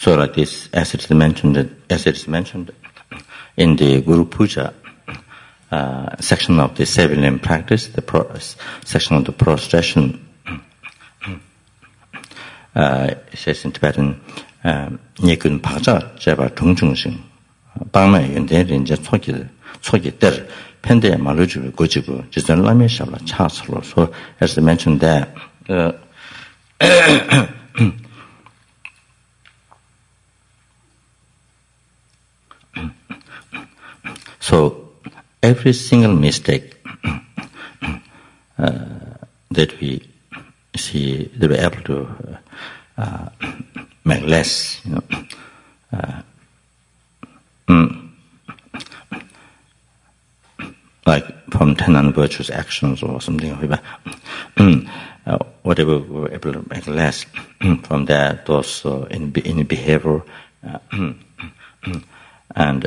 So like this, as it is mentioned in the Guru Puja section of the seven limb practice, section of the prostration, it says in Tibetan, Nyekun Pakja Jeba Tungchungsing, Bangma Yunde Rinja Tsoki Der, Pende Maluju Gojibu, Jizan Lami Shabla Chaslo. So as mentioned there, so every single mistake that we see, that we're able to make less, like from 10 non-virtuous actions or something, whatever we're able to make less from that, those in behavior and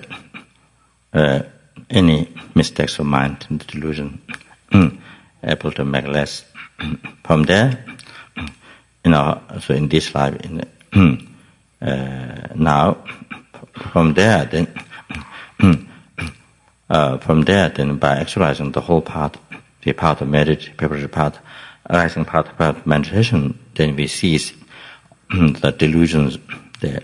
any mistakes of mind and delusion, able to make less from there. So in this life, now, from there, then by actualizing the whole part, the part of meditation, preparatory part, arising part of meditation, then we seize the delusions there.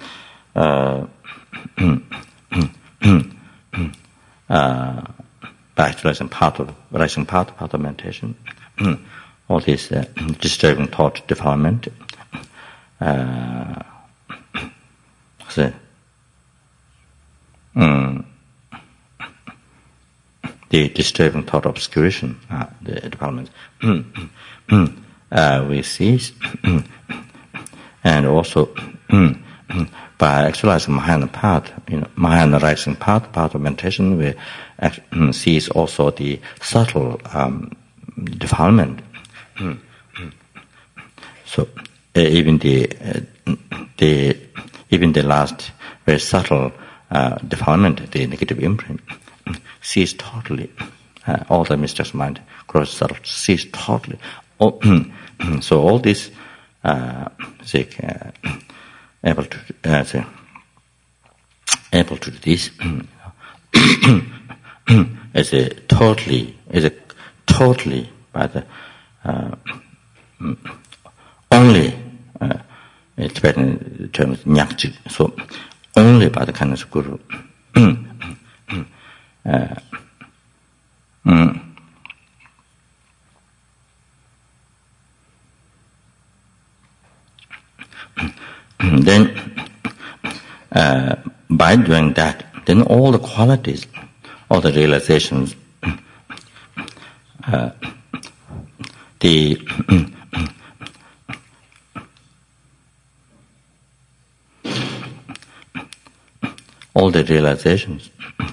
By actualizing part of meditation, all this disturbing thought defilement, the disturbing thought obscuration, the defilement, we seize, and also by actualizing Mahayana path, Mahayana rising path of meditation, we seize also the subtle defilement. So even the last very subtle defilement, the negative imprint, sees totally. All the mistakes of mind, gross subtle, sees totally. So all this, able to do this is a totally by the only Tibetan term is nyakji. So only by the kindness of Guru. Then by doing that, then all the qualities, all the realizations, all the realizations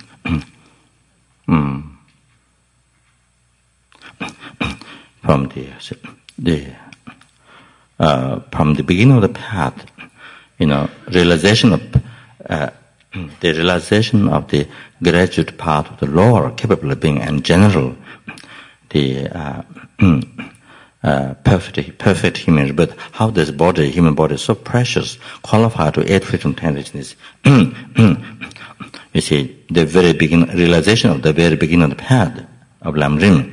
from the beginning of the path, realization of the realization of the graduate path of the lower capable of being in general, the perfect human, but how this human body is so precious, qualified to aid freedom tendencies. You see, the very realization of the very beginning of the path of Lamrim.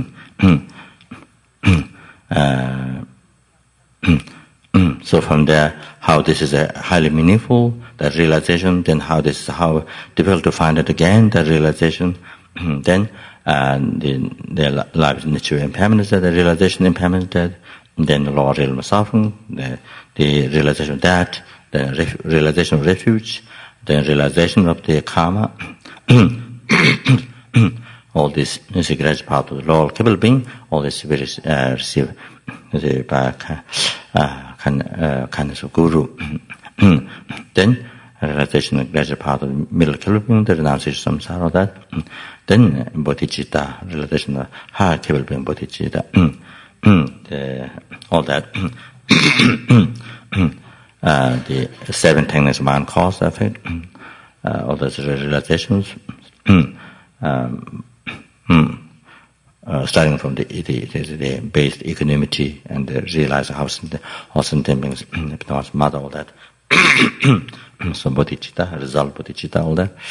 So from there, how this is a highly meaningful, that realization, then how difficult to find it again, that realization, then the life nature impairment is that, the realization impairment is that, then the lower realm of suffering, the realization of that, the realization of refuge, the realization of the karma, all this is a great part of the lower capable being, all this we receive by kindness of Guru. Then realization of greater part of the middle capable being, the renunciation of samsara, that. Then bodhicitta, realization of higher capable being, bodhicitta. All that. The seven techniques of mind, cause, effect, all those realizations. Starting from the base equanimity and realize how sentient beings, mother, all that. So bodhicitta, resolve bodhicitta, all that.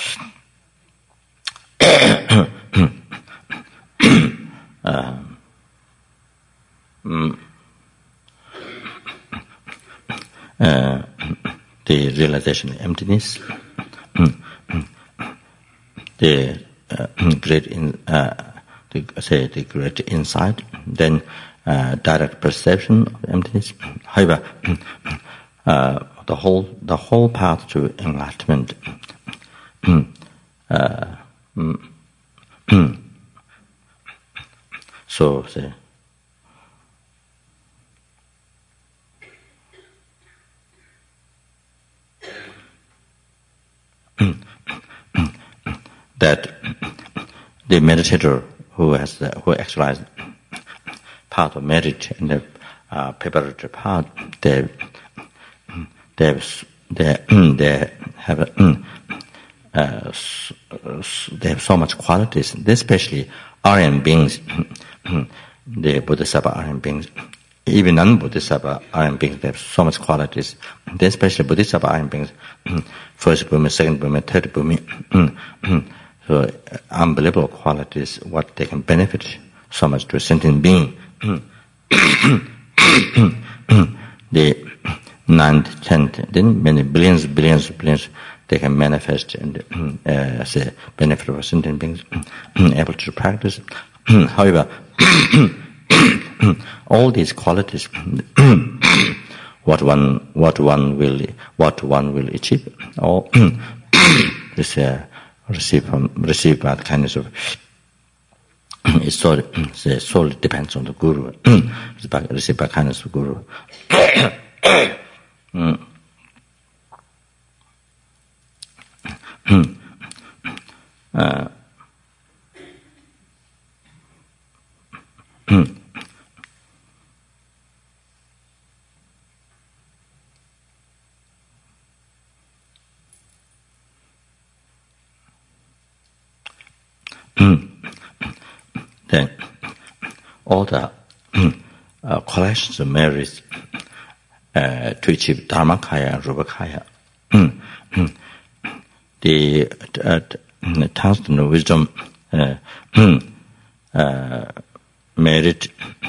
The realization of emptiness, the great insight, then direct perception of emptiness. However, the whole path to enlightenment. So that the meditator who exercised part of merit and the preparatory part, they have so much qualities, especially Aryan beings, the Bodhisattva Aryan beings, even non-Bodhisattva Aryan beings, they have so much qualities. Especially Bodhisattva Aryan beings, first bhumi, second bhumi, third bhumi, so unbelievable qualities, what they can benefit so much to a sentient being. The ninth, tenth, then many billions, they can manifest and as a benefit of sentient beings, able to practice. However, all these qualities, what one will achieve, or is received by the kindness of. It solely depends on the guru. Received by kindness of the guru. Then all the collections of merits to achieve Dharmakaya and Rupakaya, the thousand wisdom merit,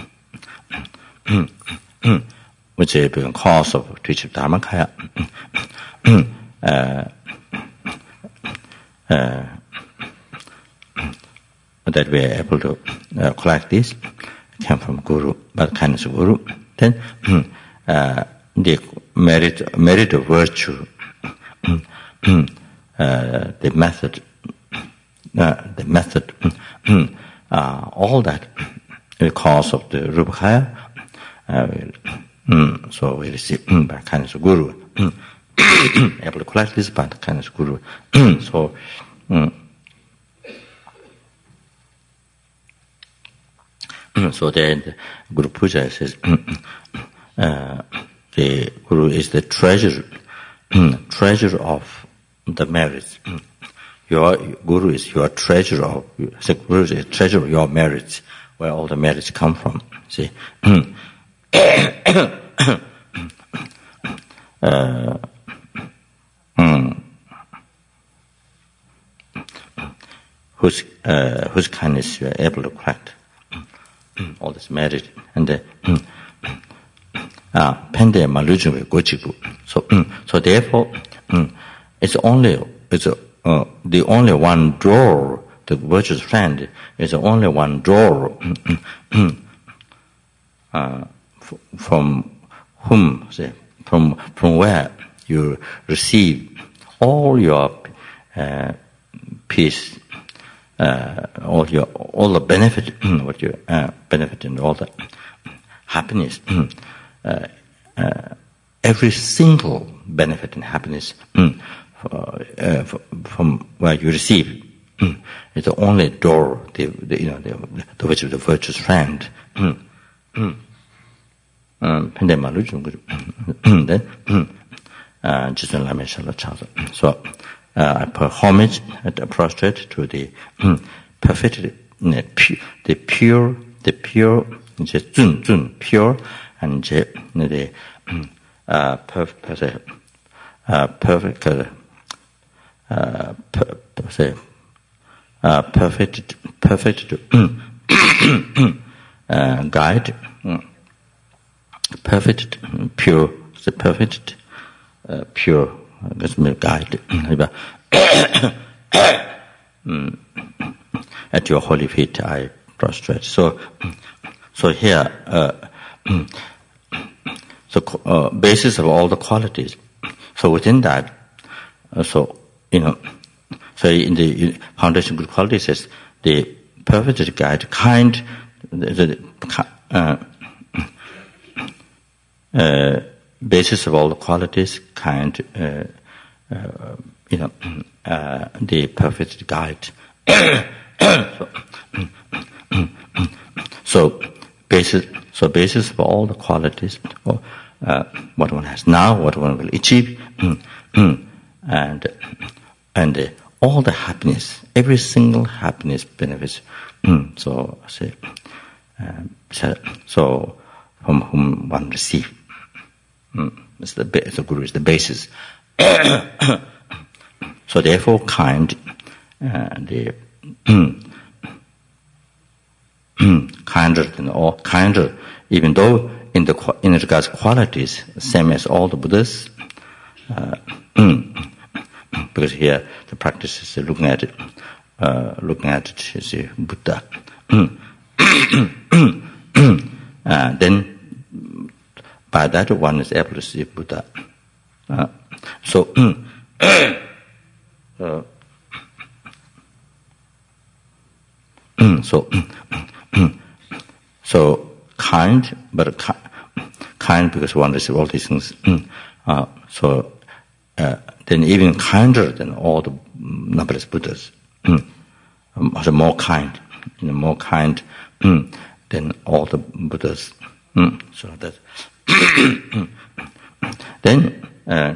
which is a cause of to achieve Dharmakaya, that we are able to collect this came from Guru, by the kindness of Guru. Then the merit of virtue, the method, all that the cause of the Rupakaya. So we receive by the kindness of Guru, able to collect this by the kindness of Guru. So. So then Guru Puja says the Guru is the treasure of the merits. Your Guru is your treasure of Guru is a treasure of your merits, where all the merits come from. See, whose kindness you are able to collect. All this merit and pende malujue gochibu. So therefore, it's the only one door. The virtuous friend is only one door from whom, from where you receive all your peace. All the benefit, what you benefit and all the happiness, every single benefit and happiness from where you receive is the only door, the which is the virtuous friend. So I pay homage and prostrate to the perfect, the pure, just pure, and the perfect guide, perfect pure, the perfect pure guide. At your holy feet I prostrate. So here, basis of all the qualities. So within that, so in the foundation good qualities says the perfect guide, kind, basis of all the qualities, kind, the perfect guide. So basis of all the qualities, what one has now, what one will achieve, and all the happiness, every single happiness benefits. So from whom one receives. The Guru is the basis. So therefore, kind, kinder than all, kinder, even though in regards to qualities, same as all the Buddhas. Because here the practice is looking at it as a Buddha. Then by that one is able to see Buddha. So kind, but kind because one receives all these things. Then even kinder than all the numberless Buddhas. Also more kind, more kind than all the Buddhas. So that. Then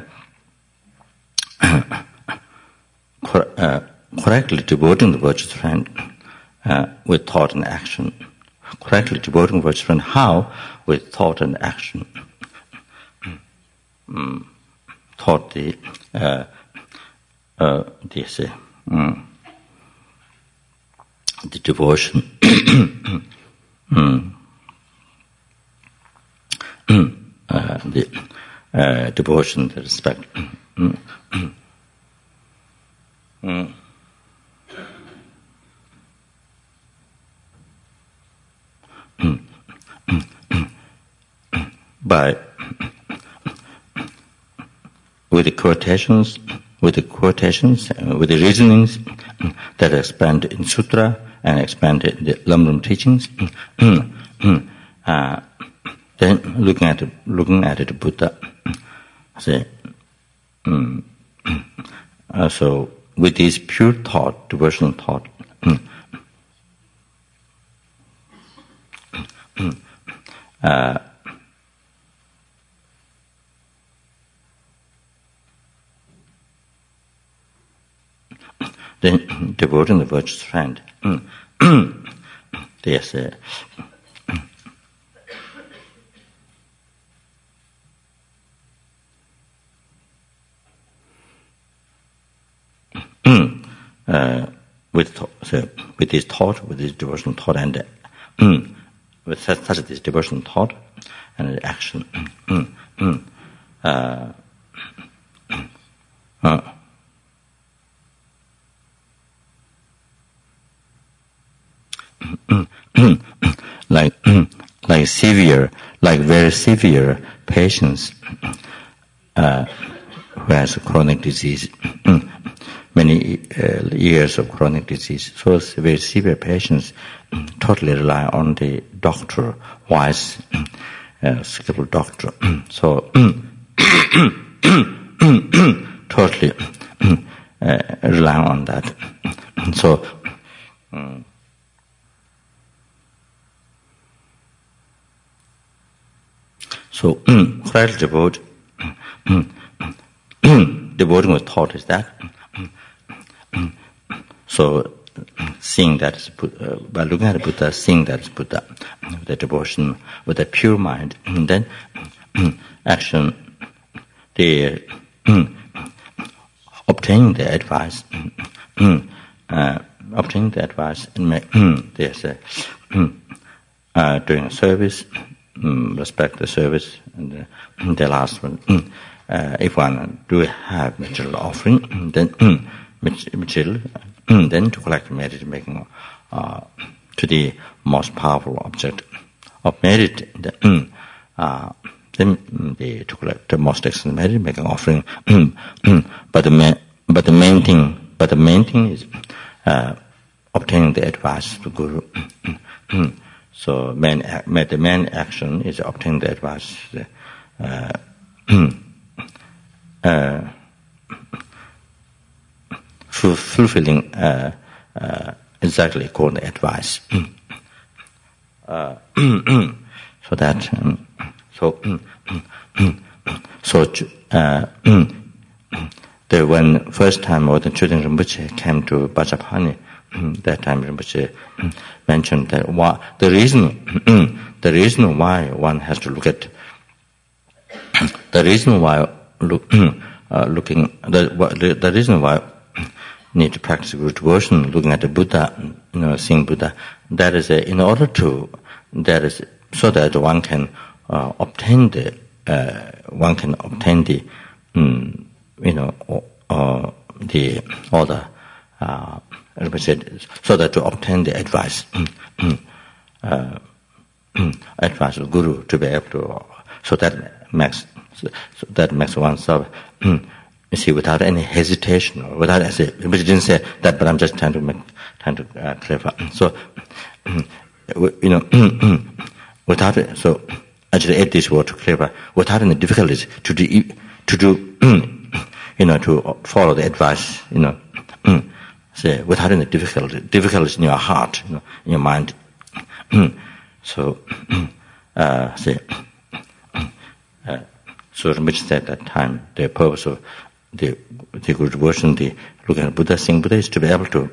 correctly devoting the virtuous friend with thought and action. Correctly devoting the virtuous friend, how? With thought and action. Thought the devotion. The devotion, the respect. With the quotations, with the reasonings that expand in sutra and expand in the Lamrim teachings, then looking at it, Buddha. So with this pure thought, devotional thought, then devoting the virtuous friend. There's with this thought, with this devotional thought, and with such this devotional thought and action, like very severe patients who has a chronic disease, many years of chronic disease. So very severe patients totally rely on the doctor, wise, skillful doctor. So totally rely on that. So correctly devoting with thought is that. So seeing that is by looking at Buddha, seeing that is Buddha, with the devotion, with a pure mind, and then action, the obtaining the advice, obtaining the advice, and there's doing a service, respect the service, and the last one. If one do have material offering, then material, then to collect merit, making to the most powerful object of merit, then to collect the most excellent merit, making offering. But the main thing is obtaining the advice to Guru. So the main action is obtaining the advice. Fulfilling exactly according to advice. So that when first time or the Chögyam Rinpoche came to Bajapani, that time Rinpoche mentioned that the reason why one has to look at the reason why need to practice good devotion, looking at the Buddha, seeing Buddha. That is so that one can obtain the so that to obtain the advice, advice of Guru to be able to. So that makes oneself. You see, without any hesitation, or without which didn't say that, but I'm just trying to clarify. So, without it, so actually add this word to clarify. Without any difficulties to follow the advice, say without any difficulties in your heart, in your mind. So, so Rinpoche said at that time the purpose of the good devotion, the looking at Buddha, seeing Buddha, is to be able to,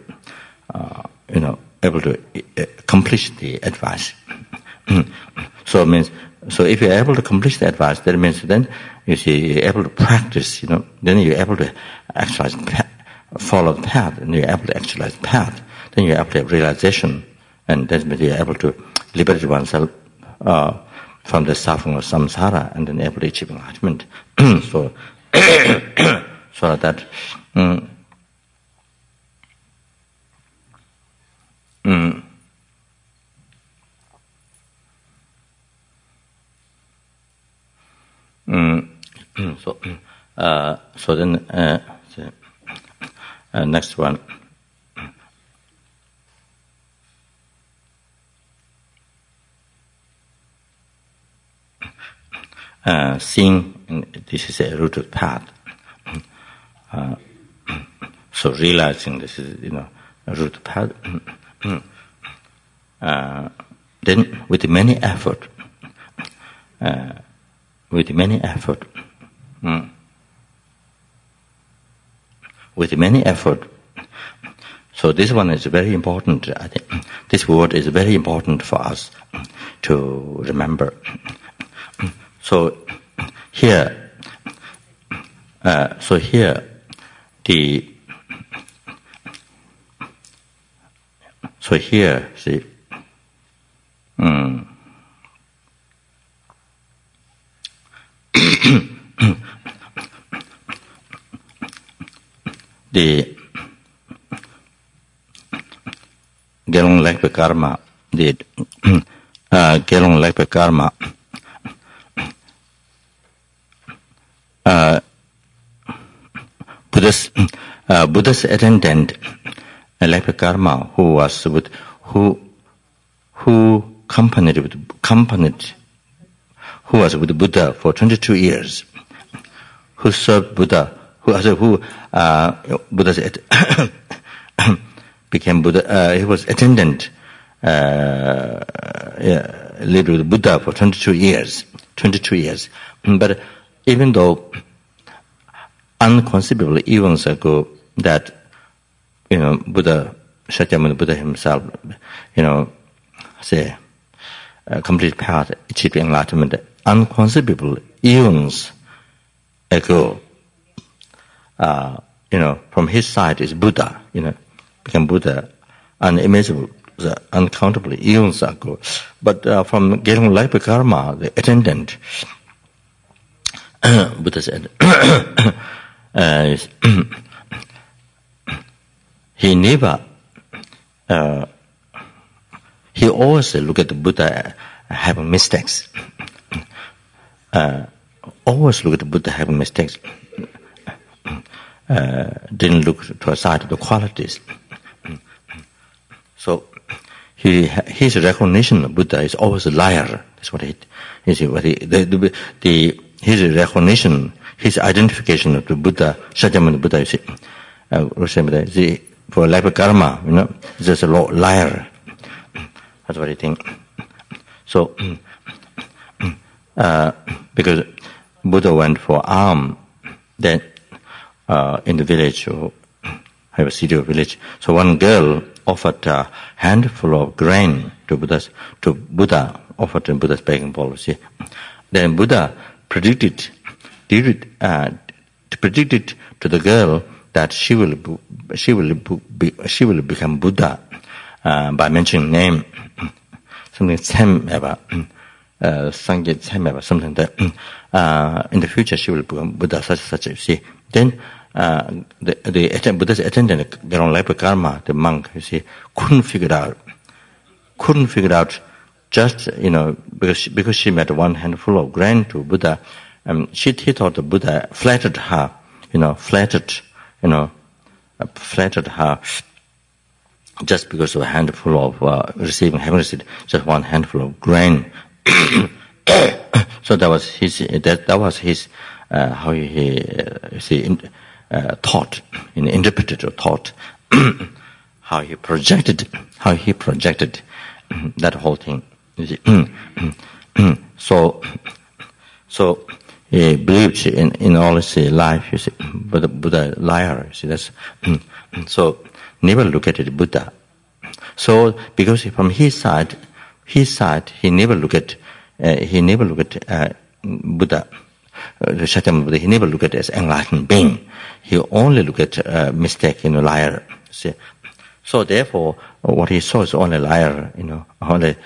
accomplish the advice. So if you're able to accomplish the advice, that means then you see you're able to practice. Then you're able to actualize, follow the path, and you're able to actualize the path. Then you're able to have realization, and then you're able to liberate oneself from the suffering of samsara, and then able to achieve enlightenment. So that so then next one. Seeing this is a root of path. So realizing this is a root of path. Then with many effort, so this one is very important. I think this word is very important for us to remember. So here, see, the Gelung Lakpa Karma, the Gelung Lakpa Karma, Buddha's attendant, Lakpa Karma, who was with Buddha for 22 years, who served Buddha, Buddha's became Buddha. He was attendant, lived with Buddha for 22 years. But even though unconceivable eons ago that Buddha, Shakyamuni Buddha himself, say complete path, achieved enlightenment, unconceivable eons ago, from his side is Buddha, became Buddha, unimaginable, uncountably eons ago. But from Gelung Laipa Karma, the attendant, Buddha said, he never, he always look at the Buddha having mistakes. Always look at the Buddha having mistakes. Didn't look to a side of the qualities. So his recognition of Buddha is always a liar. That's what his recognition, his identification of the Buddha, Shakyamuni Buddha, you see, for life karma, just a liar. That's what I think. So, because Buddha went for alms, then in the village, or have a city or village. So one girl offered a handful of grain to Buddha, offered in Buddha's begging bowl. See, then Buddha predicted to the girl that she will become Buddha by mentioning name, something Tsemeva, Sangyet Tsemeva, something that in the future she will become Buddha, such. You see, then the Buddha's attendant, Gelung Laipa Karma, the monk, you see, couldn't figure out. Just because she met one handful of grain to Buddha, he thought the Buddha flattered her, flattered her just because of a handful of having received just one handful of grain. So that was his how he thought, interpreted or thought, how he projected that whole thing. You see. So he believed in all his life, you see, but Buddha liar, you see, that's so never look at it Buddha. So because from his side he never look at Buddha, Shakyamuni Buddha, he never look at it as enlightened being. He only look at mistake, liar. See. So therefore, what he saw is only liar, only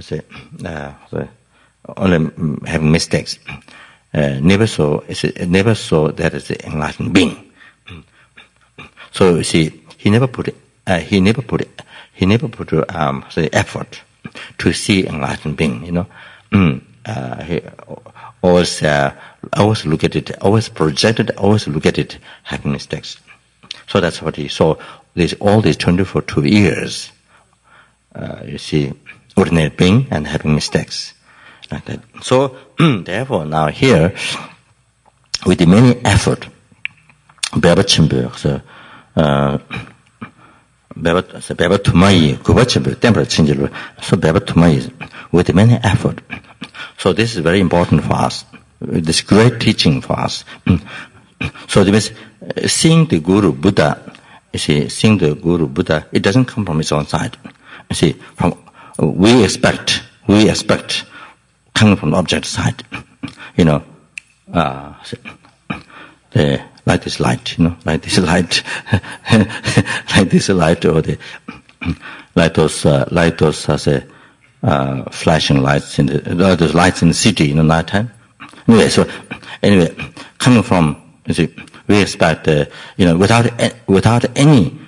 having mistakes. Never saw that as the enlightened being. So you see, he never put the effort to see enlightened being. He always look at it, always projected, always look at it having mistakes. So that's what he saw. All these 2 years, you see, ordinary being and having mistakes like that. So therefore, now here, with the many effort, Beba Tumai, Kubachimbu, Temper Chinjilu, so Beba Tumai, with many effort. So this is very important for us. This great teaching for us. So it means seeing the Guru Buddha, it doesn't come from its own side. You see, we expect coming from the object side. Like this light, like this light, or those flashing lights those lights in the city, nighttime. Anyway, coming from, you see, we expect, without any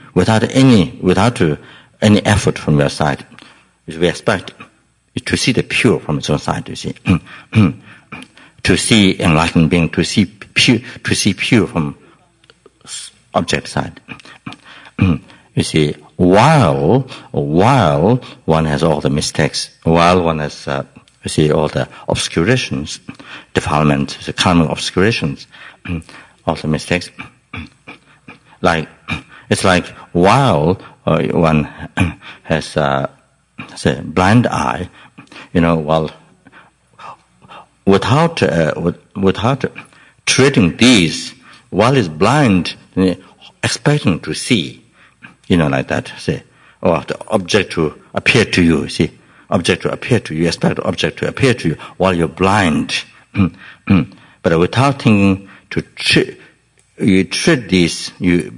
effort from your side, we expect to see the pure from its own side. You see, to see enlightened being, to see pure from object side. You see, while one has all the mistakes, while one has all the obscurations, defilements, the karmic obscurations, all the mistakes, it's like while one has a blind eye, while without treating these, while it's blind, expecting to see, like that, or the object to appear to you, object to appear to you, expect the object to appear to you while you're blind. But without thinking to you treat this, the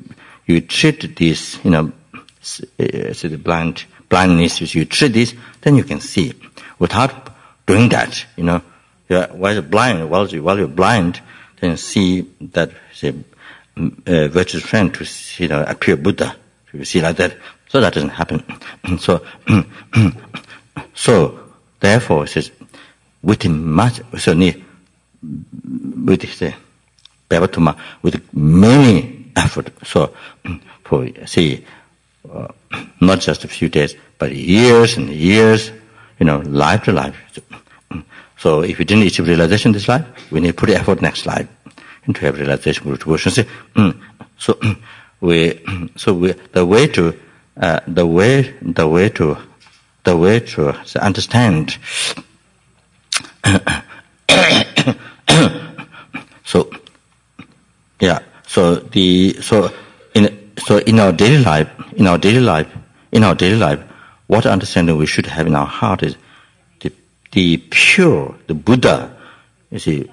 blindness, you treat this, then you can see. Without doing that, while you're blind, while you're blind, then see that, virtuous friend to appear Buddha. You see like that. So that doesn't happen. So therefore, it says, with many effort. So, not just a few days, but years and years, life to life. So if we didn't achieve realization this life, we need to put effort next life into have realization. The way to understand. In our daily life, what understanding we should have in our heart is the pure, the Buddha. You see,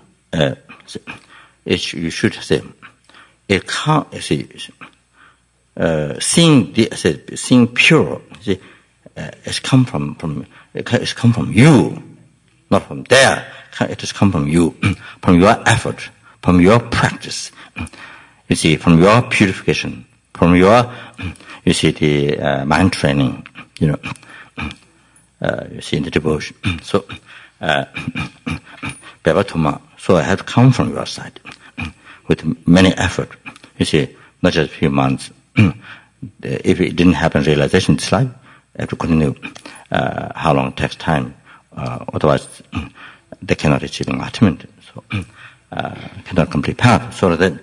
you should say, it can't. Seeing pure. It's come from you, not from there. It has come from you, from your effort, from your practice. You see, from your purification, from your, the mind training. You see, in the devotion. So, Bhavattoma, so it has come from your side with many effort. You see, not just a few months. If it didn't happen, realization in this life, I have to continue. How long it takes time. Otherwise, they cannot achieve enlightenment. So, cannot complete path. So that,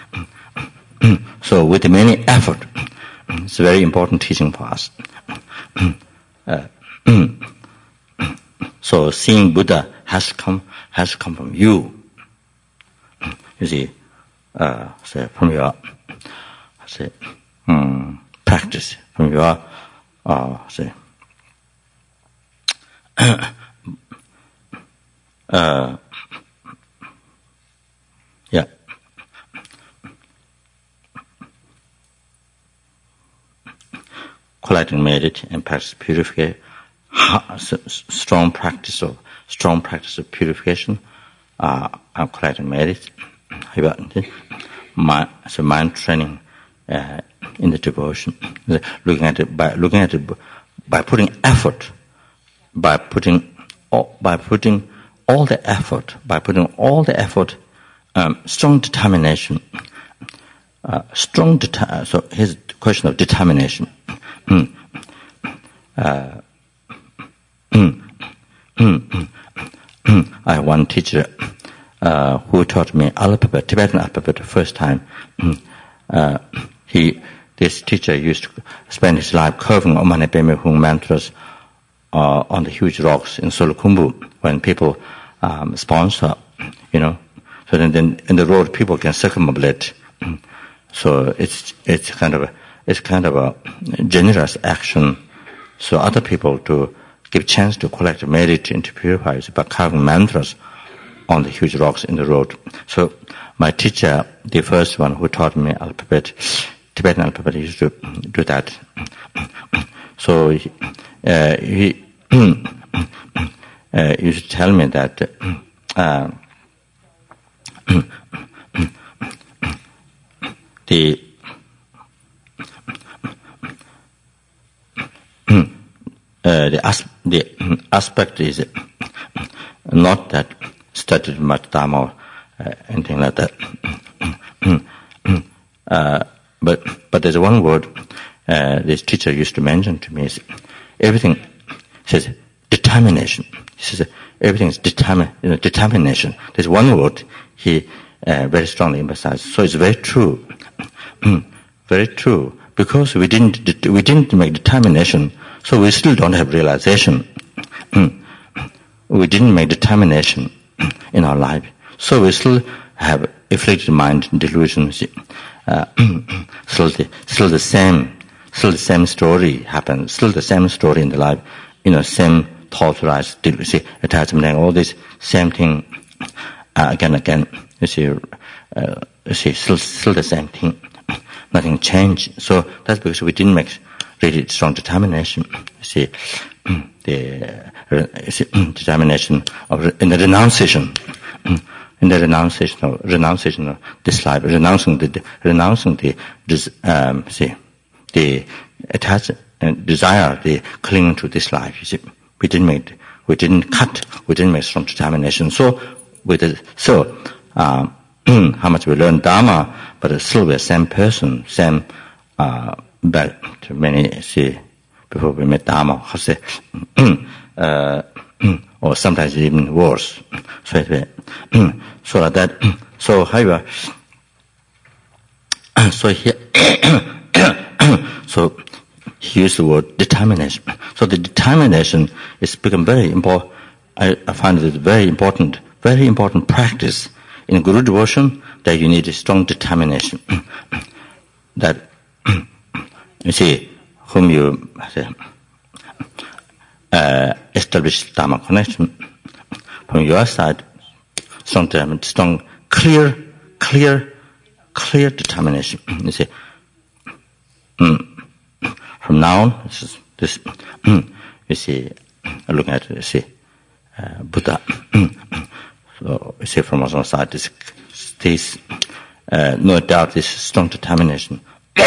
so with many effort, it's a very important teaching for us. So seeing Buddha has come from you. You see, from your practice, from your collecting merit and practice purification, strong practice of purification, collecting merit, mind training in the devotion, looking at it by putting effort, by putting all the effort, strong determination, so here's the question of determination. I have one teacher who taught me alphabet, Tibetan alphabet the first time. This teacher used to spend his life carving Om Mani Padme Hum mantras on the huge rocks in Solukhumbu when people sponsor, So then in the road people can circumambulate. So it's kind of a generous action. So other people to give chance to collect merit and to purify by carving mantras on the huge rocks in the road. So my teacher, the first one who taught me Tibetan alphabet, used to do that. So he used to tell me that the aspect is not that studied much Dharma or anything like that. But there's one word this teacher used to mention to me. Everything says determination. He says everything is determination. There's one word he very strongly emphasized. So it's very true, very true. Because we didn't make determination, so we still don't have realization. We didn't make determination in our life, so we still have afflicted mind, delusions. Still the same story happens. Still the same story in the life. Same thoughts rise, attachment, and all this same thing again. You see, still the same thing. Nothing changed. So that's because we didn't make really strong determination. The determination in the renunciation of this life, renouncing the attached desire, the clinging to this life. You see, we didn't make strong determination. So how much we learn Dharma, but still we're same person, same back to many before we met Dharma, or sometimes even worse. So that. So however, so here, so he used the word determination. So the determination is become very important. I find it very important practice in Guru devotion, that you need a strong determination. That you see, whom you establish Dharma connection from your side, strong, clear determination. You see, from now on, this you see, looking at Buddha. So you see, from our side, this no doubt, this strong determination.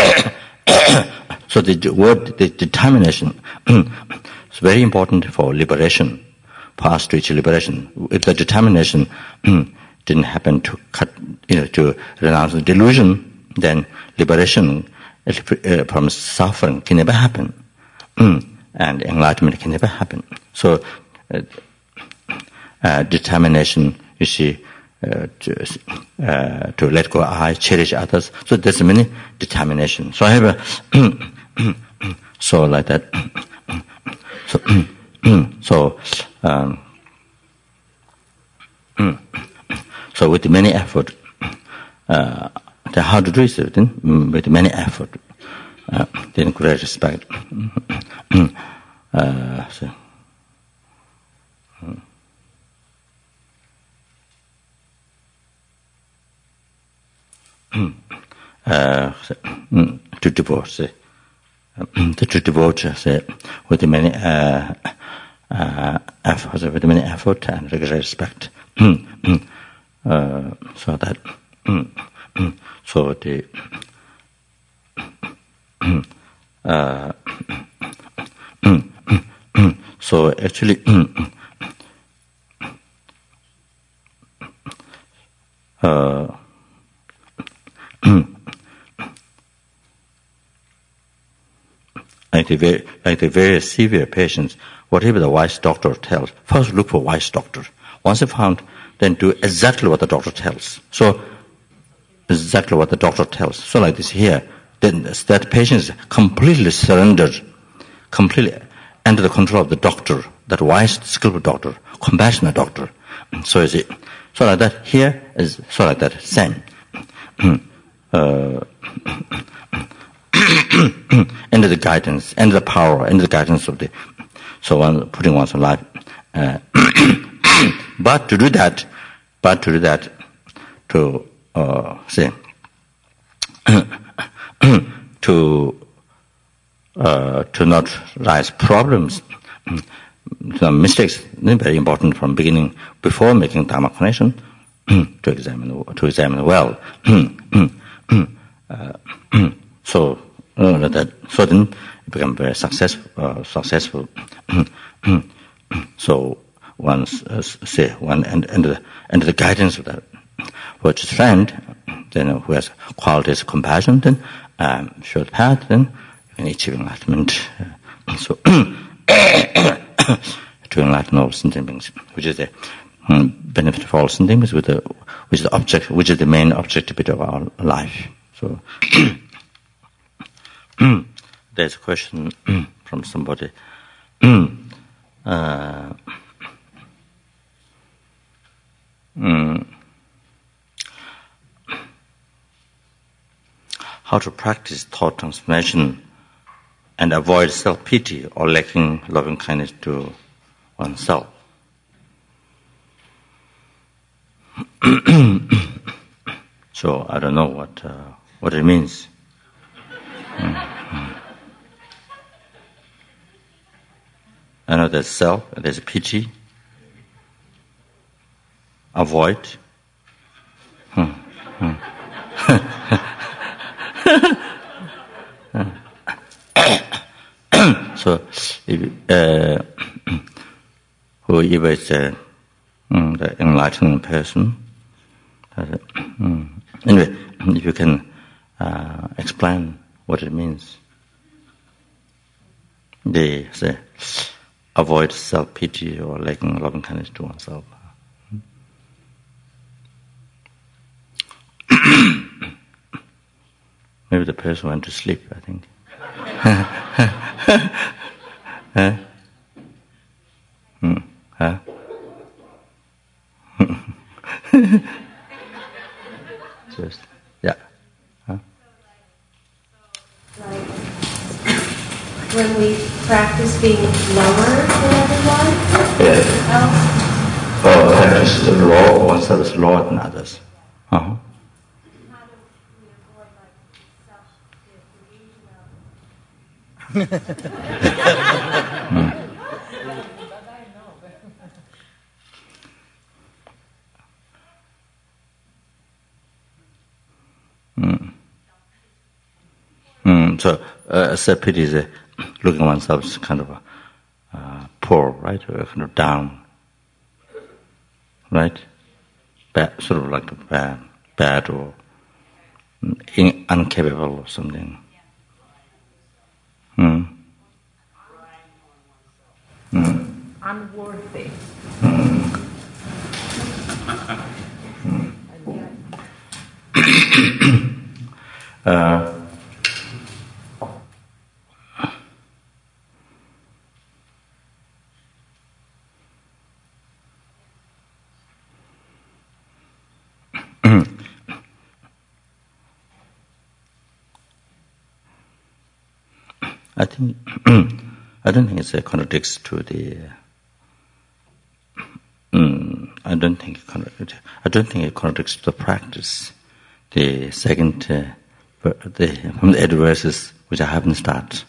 So the word, the determination, is very important for liberation, for us to reach liberation. If the determination didn't happen to to renounce the delusion, then liberation from suffering can never happen, and enlightenment can never happen. So determination, you see, to let go I, cherish others. So there's many determination. So I have so like that. So with many effort, how to do it with many effort, then great respect. To divorce, to devote with many effort and great respect. So that so the so actually like the very severe patients, whatever the wise doctor tells, first look for wise doctor. Once you found, then do exactly what the doctor tells. So exactly what the doctor tells. So like this here, then that patient is completely surrendered, completely under the control of the doctor, that wise, skillful doctor, compassionate doctor. So is it. So like that here is so like that same. Under the guidance, under the power, under the guidance of the, so one putting one's life. But to do that, to say, to not rise problems, some mistakes, very important from beginning, before making Dharma connection, to examine well. So then it become very successful. So once one under the guidance of that virtuous friend, then who has qualities of compassion, then show the path, then you can achieve enlightenment. So to enlighten all sentient beings, which is the benefit of all sentient beings, which is the object, which is the main objectivity of our life. So there's a question from somebody. How to practice thought transformation and avoid self-pity or lacking loving kindness to oneself. So I don't know what it means. I know there's self, there's pity, avoid. So, whoever is the enlightened person, anyway, if you can explain what it means. They say, avoid self-pity or lacking loving kindness to oneself. Maybe the person went to sleep, I think. Huh? Huh? Just, yeah. Huh? Like when we practice being lower than everyone else? Or practice law, oneself is lower than others. Uh-huh. So, self-pity is looking at oneself as kind of poor, right? Or kind of down, right? Bad, sort of like bad or incapable or something. Unworthy. I don't think it contradicts to the. I don't think it contradicts to the practice. The second, from the 8 verses which I haven't started.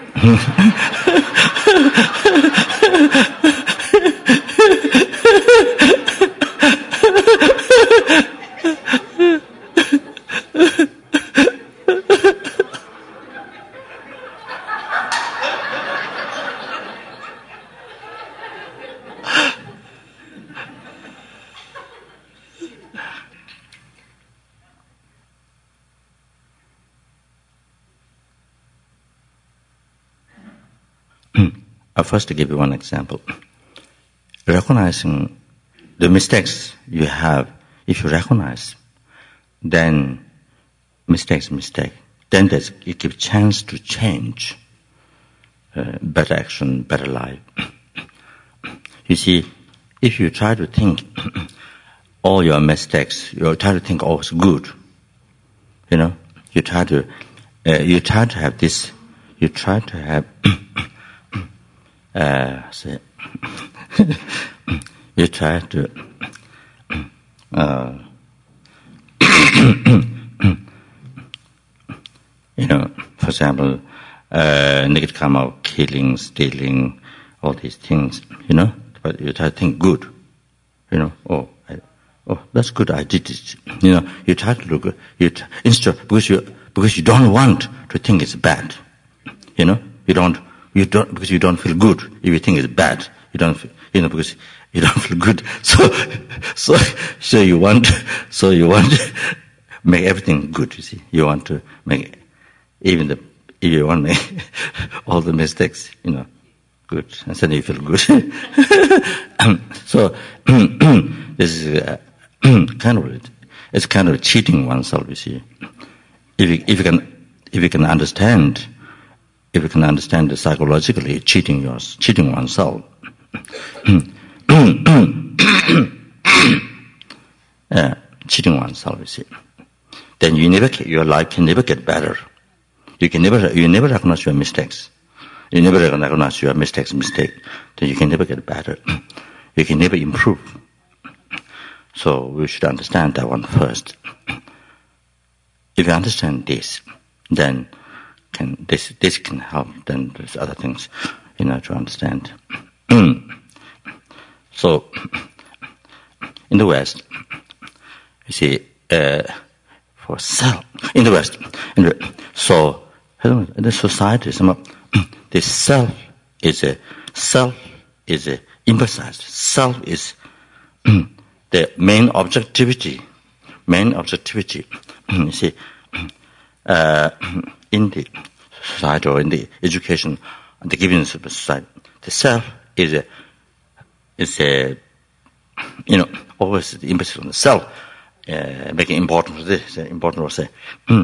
I'll first give you one example. Recognizing the mistakes you have, if you recognize, then mistake. Then you give chance to change, better action, better life. You see, if you try to think all your mistakes, you try to think all is good. You try to have this. You try to have. You try to. For example, negative karma, killing, stealing, all these things. But you try to think good. That's good. I did it. You try to look. Because you don't want to think it's bad. You don't because you don't feel good. If you think it's bad, you don't feel, because you don't feel good. So you want to make everything good. You see, you want to make if you want to make all the mistakes, good, and then you feel good. So this is it's kind of cheating oneself. You see, if you can understand. If you can understand psychologically, cheating oneself, cheating oneself, you see, then your life can never get better. You never recognize your mistakes. You never recognize your mistake, then you can never get better. You can never improve. So we should understand that one first. if you understand this, then this can help. Then there's other things, to understand. So, in the West, you see, for self in the West, so in the society, the self is emphasized. Self is the main objectivity. You see, in the society or in the education, the given society, the self is always the emphasis on the self, making important for this, important to say,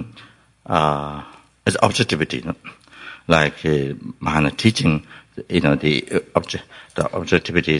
as objectivity, like Mahayana teaching, the objectivity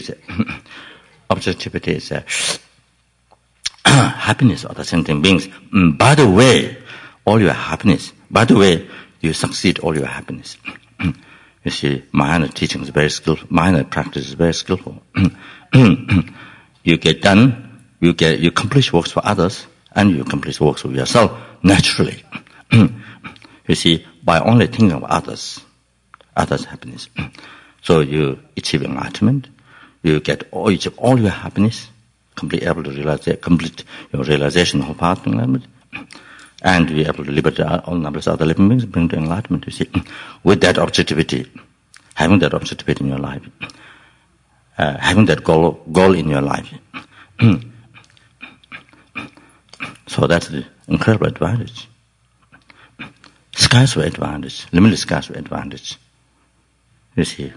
is happiness of the sentient beings. By the way, all your happiness. By the way, you succeed all your happiness. You see, Mahayana teaching is very skillful. Mahayana practice is very skillful. You get done, you accomplish works for others, and you accomplish works for yourself naturally. You see, by only thinking of others' happiness. So you achieve enlightenment, you achieve all your happiness, able to complete your realization of path enlightenment, and you're able to liberate all numberless other living beings, bring to enlightenment, you see. With that objectivity, having that objectivity in your life, having that goal in your life. So that's the incredible advantage. Scarce advantage, limitless scarce advantage. You see,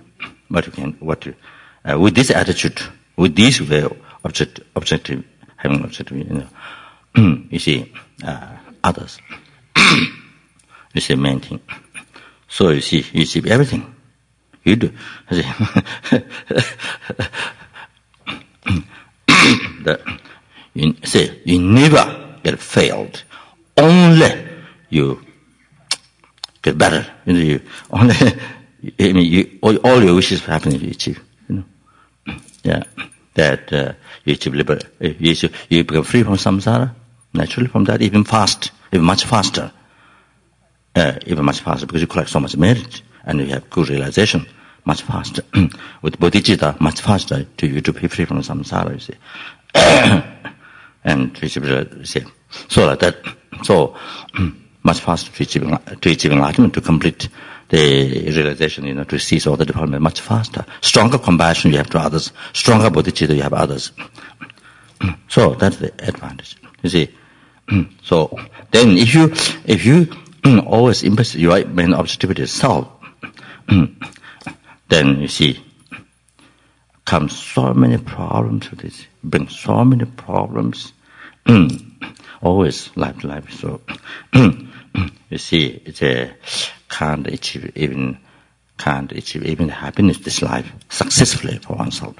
with this attitude, with this way of objective, having objective, you see, others. You see, main thing. So you see everything. You do. You never get failed. Only you get better. All your wishes for happiness you achieve. Yeah, that you achieve liberation. You become free from samsara. Naturally, from that, even much faster, because you collect so much merit and you have good realization much faster. With bodhicitta, much faster to be free from samsara, you see. And you see, so like that, so much faster to achieve enlightenment, to complete the realization, to cease all the development much faster. Stronger compassion you have to others, stronger bodhicitta you have others. So that's the advantage. You see, so then if you always emphasize your main objectivity is self, then you see, come so many problems with this, bring so many problems, always life to life. So you see, can't achieve even happiness this life successfully for oneself.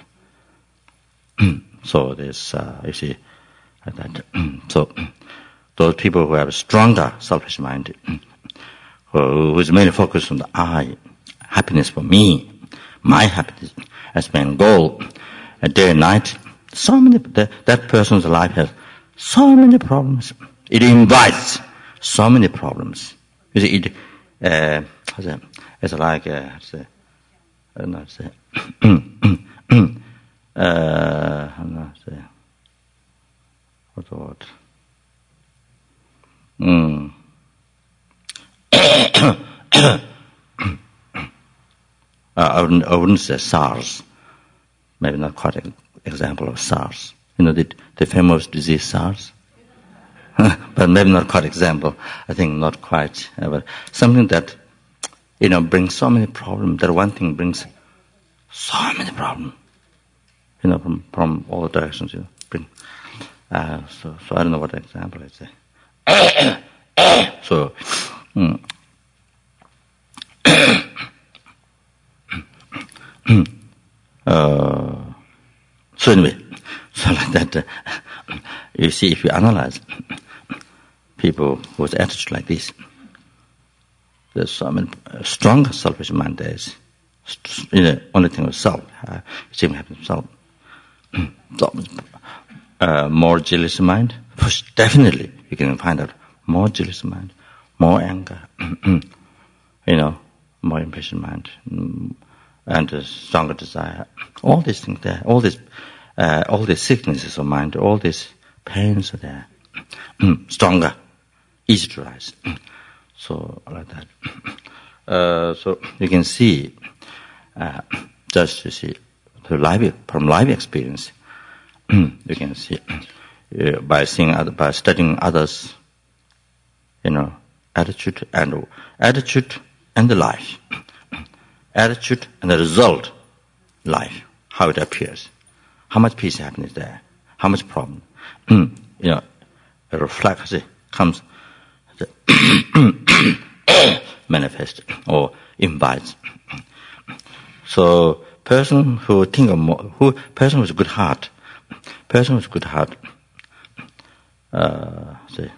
So there's you see that. So those people who have a stronger selfish mind, who is mainly focused on the I, happiness for me, my happiness as main goal, day and night. So many that person's life has so many problems. It invites so many problems. You see, it's like what's the word? I wouldn't say SARS. Maybe not quite an example of SARS. The famous disease SARS. But maybe not quite example. I think not quite. But something that, brings so many problems. That one thing brings so many problems. From all directions. Bring. So I don't know what example I'd say. So. So anyway, so like that, you see, if you analyze people with attitude like this, there's some stronger selfish mind. There's only thing with self, achieving happiness self. More jealous mind, definitely you can find out more jealous mind, more anger, you know, more impatient mind, and a stronger desire. All these things there, all these sicknesses of mind, all these pains are there, stronger, easy to rise. So like that. So you can see, just you see, from live experience, you can see by studying others, you know, attitude and the life, attitude and the result, life, how it appears, how much peace and happiness there, how much problem, you know, a reflection comes, manifest or invites. So person who think of more, person with good heart, say,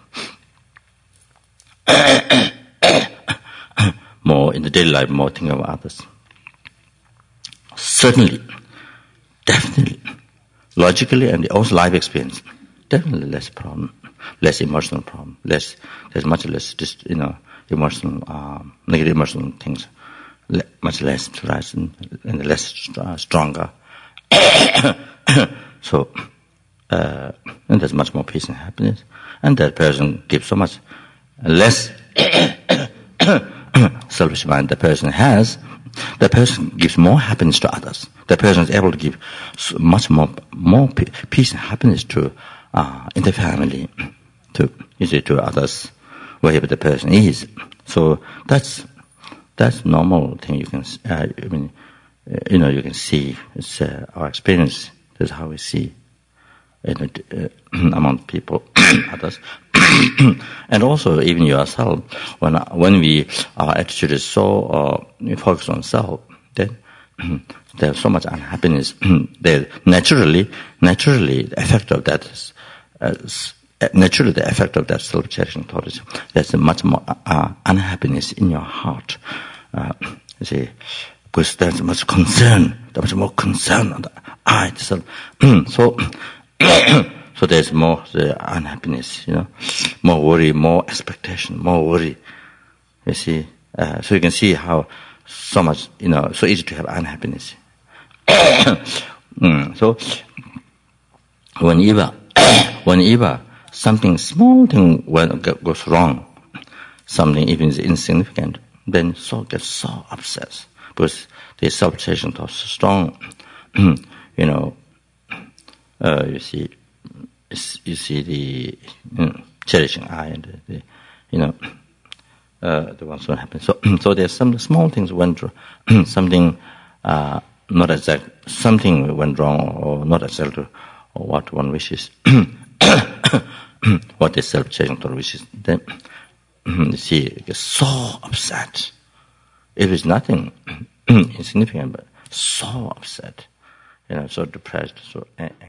more in the daily life, more think of others. Certainly, definitely, logically and also life experience, definitely less problem, less emotional problem, there's much less, you know, emotional, negative emotional things, much less to rise and less stronger. So, and there's much more peace and happiness, and that person gives so much less selfish mind the person has. The person gives more happiness to others. The person is able to give much more peace and happiness to in the family, to others, wherever the person is. So that's normal thing. You can, you know, you can see. It's our experience. That's how we see among people, others, and also even yourself. When our attitude is so we focus on self, then there's so much unhappiness. There naturally the effect of that is, naturally the effect of that self-cherishing thought is there's much more unhappiness in your heart. You see, because there's much more concern on the I itself. So there's more unhappiness, you know, more worry, more expectation, more worry. You see, so you can see how so much, you know, so easy to have unhappiness. So whenever something small thing goes wrong, something even is insignificant, then gets so upset because the self-cherishing thought is so strong. You know, you see the cherishing I and the ones that happen. So there's some small things went wrong, something not exact, something went wrong or not exactly or what one wishes, what the self-cherishing thought wishes. Then you see it gets so upset. It is nothing insignificant, but so upset, you know, so depressed, so